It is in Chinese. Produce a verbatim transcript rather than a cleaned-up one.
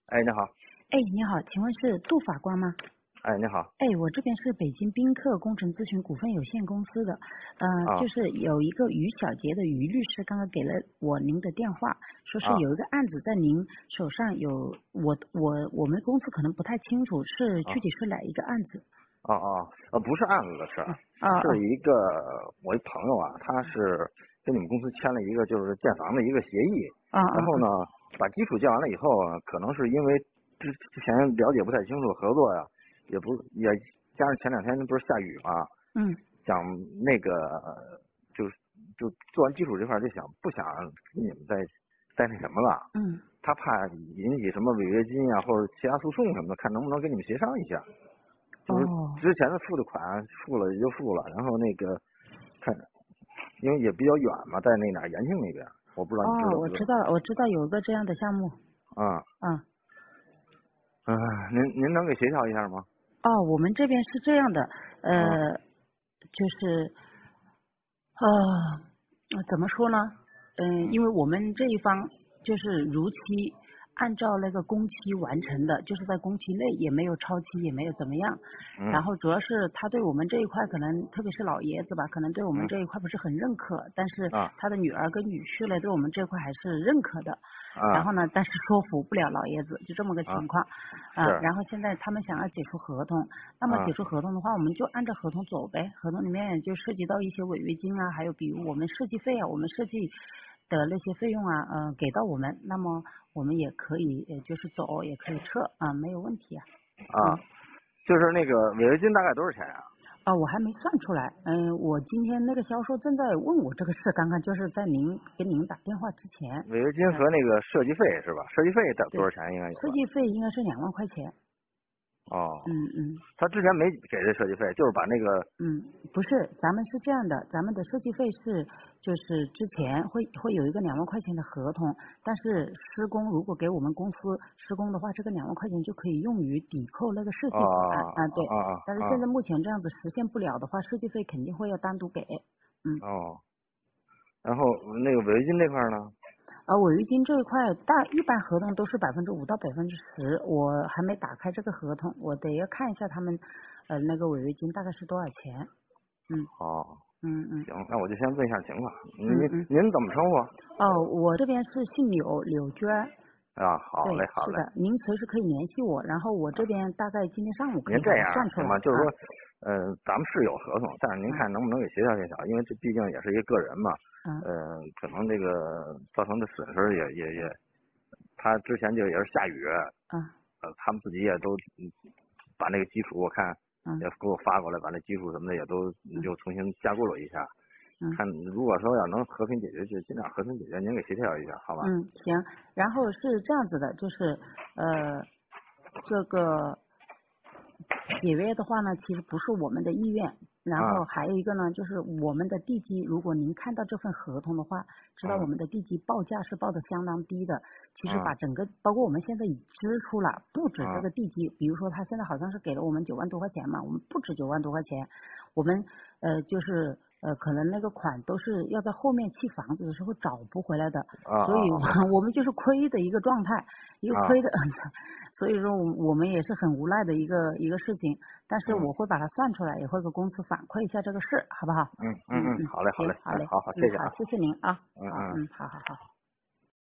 哎，你好。 哎，你好，请问是杜法官吗？ 哎，你好。 哎，我这边是北京宾客工程咨询股份有限公司的，呃， 啊就是有一个于小杰的于律师刚刚给了我您的电话，说是啊有一个案子在您手上有，我我我们公司可能不太清楚是啊具体是哪一个案子。 哦哦，呃，不是案子的事儿， 啊啊是一个我一朋友啊，他是跟你们公司签了一个就是建房的一个协议， 啊啊然后呢，把基础建完了以后啊，可能是因为之之前了解不太清楚合作呀，也不也加上前两天不是下雨嘛， 嗯想那个就就做完基础这块儿就想不想跟你们再再那什么了， 嗯他怕引起什么违约金呀、或者其他诉讼什么的，看能不能跟你们协商一下。就是哦之前的付的款付了也就付了，然后那个看，因为也比较远嘛，在那哪儿延庆那边，我不知道你知哦， 道不知道？ 我知道了，我知道有个这样的项目。 啊、 嗯。 嗯，您您能给协调一下吗？ 哦，我们这边是这样的， 啊呃，就是，呃，怎么说呢？嗯，因为我们这一方就是如期按照那个工期完成的，就是在工期内也没有超期，也没有怎么样。然嗯后主要是他对我们这一块可能，特别是老爷子吧，可能对我们嗯这一块不是很认可，但是啊他的女儿跟女婿呢，对我们这块还是认可的。然啊后呢，但是说服不了老爷子，就这么个啊情况。啊， 是然后现在他们想要解除合同，那么啊解除合同的话，我们就按照合同走呗。合同里面就涉及到一些违约金啊，还有比如我们设计费啊，我们设计的那些费用啊，嗯、给到我们，那么我们也可以，呃，就是走，也可以撤啊，没有问题啊。 啊， 嗯。 就是那个违约金大概多少钱呀、 啊，我还没算出来。嗯，我今天那个销售正在问我这个事，刚刚就是在您给您打电话之前。 违约金嗯， 和那个设计费是吧？设计费多对， 多少钱应该有吧？ 设计费应该是两万块钱。 哦， 嗯嗯。 他之前没给这设计费，就是把那个嗯，不是，咱们是这样的，咱们的设计费是就是之前会会有一个两万块钱的合同，但是施工如果给我们公司施工的话，这个两万块钱就可以用于抵扣那个设啊计款啊，对。 啊啊但是现啊在目前这样子实现不了的话，设计费肯定会要单独给。嗯。 哦，然后那个违约金这块呢？ 而违约金这一块，大一般合同都是百分之五到百分之十，我还没打开这个合同，我得要看一下他们呃那个违约金大概是多少钱。嗯哦， 嗯嗯行，那我就先问一下情况。您嗯嗯。 您怎么称呼？ 哦，我这边是姓柳，柳娟儿。 啊，好对， 嘞，好嘞。 是的，您随时可以联系我，然后我这边大概今天上午可以把它您这样算出来行吗？就是啊。 说，呃，咱们是有合同，但是您看能不能给协调协调？因为这毕竟也是一个个人嘛， 嗯呃，可能这个造成的损失也也也，他之前就也是下雨， 嗯呃，他们自己也都嗯把那个基础我看嗯也给我发过来，把那基础什么的也都又重新加固了一下。 嗯看如果说要能和平解决，就尽量和平解决，您给协调一下，好吧？ 嗯，行。然后是这样子的，就是呃，这个解约的话呢，其实不是我们的意愿。然啊后还有一个呢，就是我们的地基，如果您看到这份合同的话，知道我嗯们的地基报价是报的相当低的。其实嗯把整个，包括我们现在已支出了，不止这嗯个地基，比如说他现在好像是给了我们九万多块钱嘛，我们不止九万多块钱，我们呃就是呃可能那个款都是要在后面砌房子的时候找不回来的， 啊啊所以我啊我们就是亏的一个状态，一个啊亏的，所以说我我们也是很无奈的一个一个事情，但是嗯我会把它算出来，也会给公司反馈一下这个事，好不好？ 嗯嗯嗯， 嗯嗯， 好嘞好嘞， 行，好嘞， 哎好好嗯好， 谢谢啊， 谢谢您啊，好， 嗯嗯。 嗯，好好好。